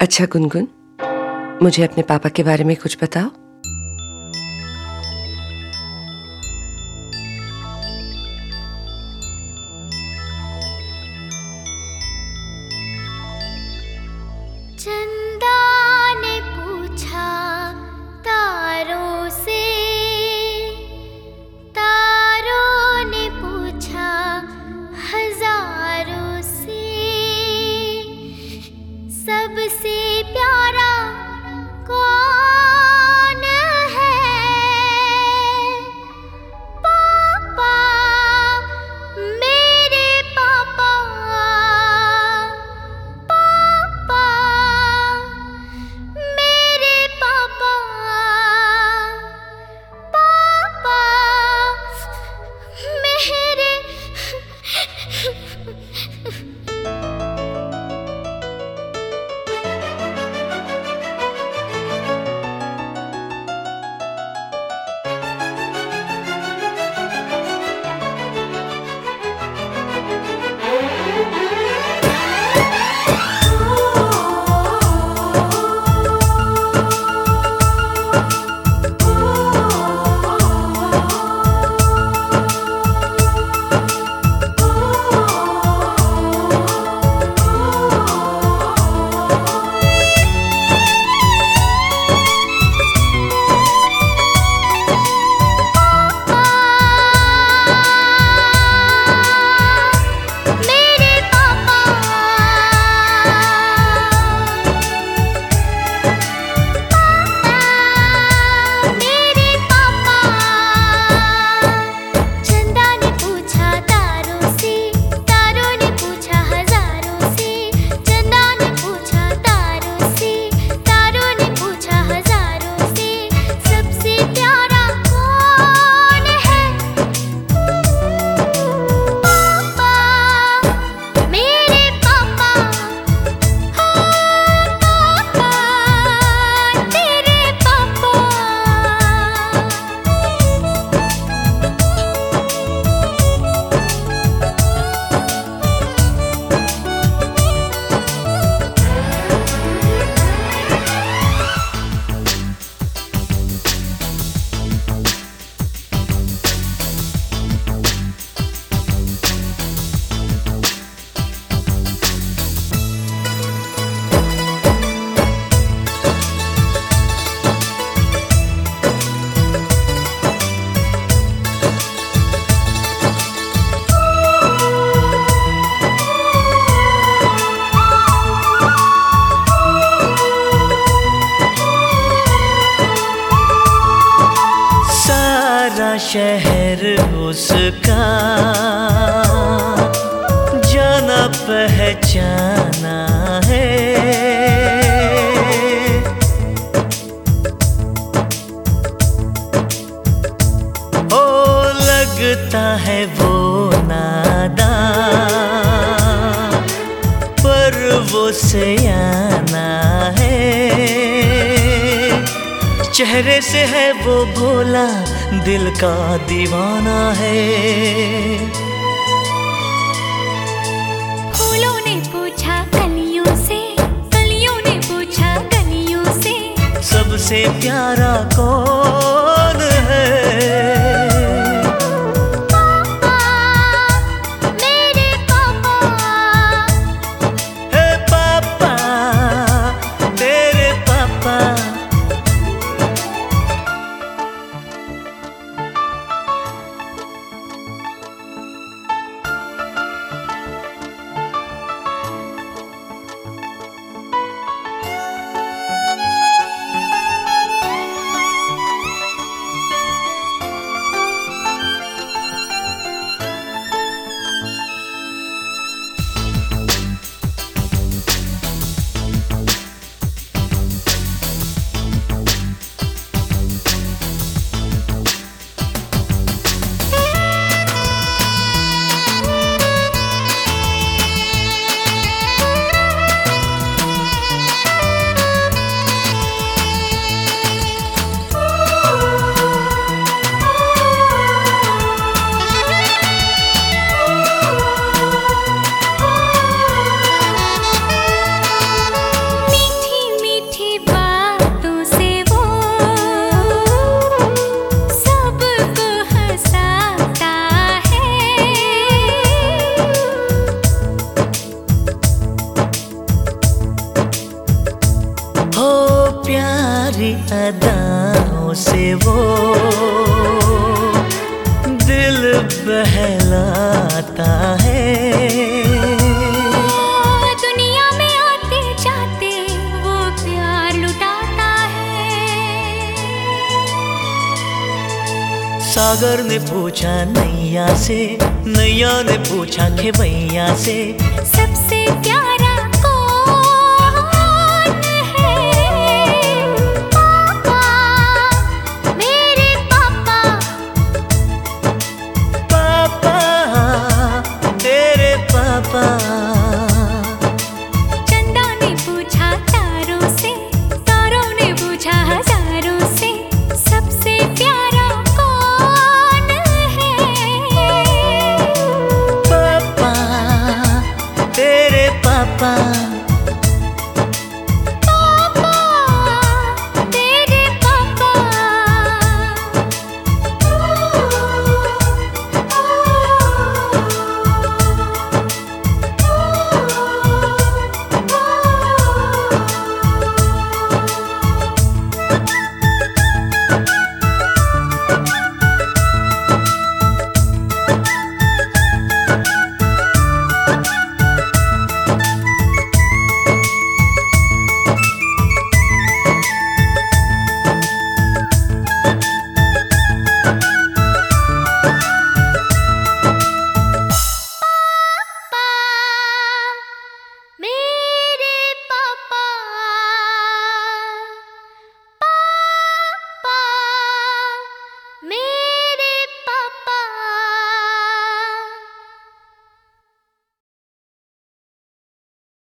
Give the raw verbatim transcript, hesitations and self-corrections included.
अच्छा गुनगुन, मुझे अपने पापा के बारे में कुछ बताओ। चंदा ने पूछा तारों से, तारों ने पूछा हजारों से, सबसे प्यारा कौन है? पापा, मेरे पापा, पापा, मेरे पापा, पापा, मेरे शहर उसका जाना पहचाना है, ओ लगता है वो नादान पर वो सयाना है, चेहरे से है वो भोला दिल का दीवाना है। फूलों ने पूछा कलियों से, कलियों ने पूछा गलियों से, सबसे प्यारा कौन है? पापा, मेरे पापा, हे पापा, तेरे पापा। सारी अदाओं से वो दिल बहलाता है। दुनिया में आते जाते वो प्यार लुटाता है। सागर ने पूछा नैया से, नैया ने पूछा खेवैया से, सबसे प्यारा कौन है? पापा, मेरे पापा। पापा, तेरे पापा। चंदा ने पूछा तारों से, तारों ने पूछा हजारों से, सबसे प्यारा कौन है? पापा, तेरे पापा।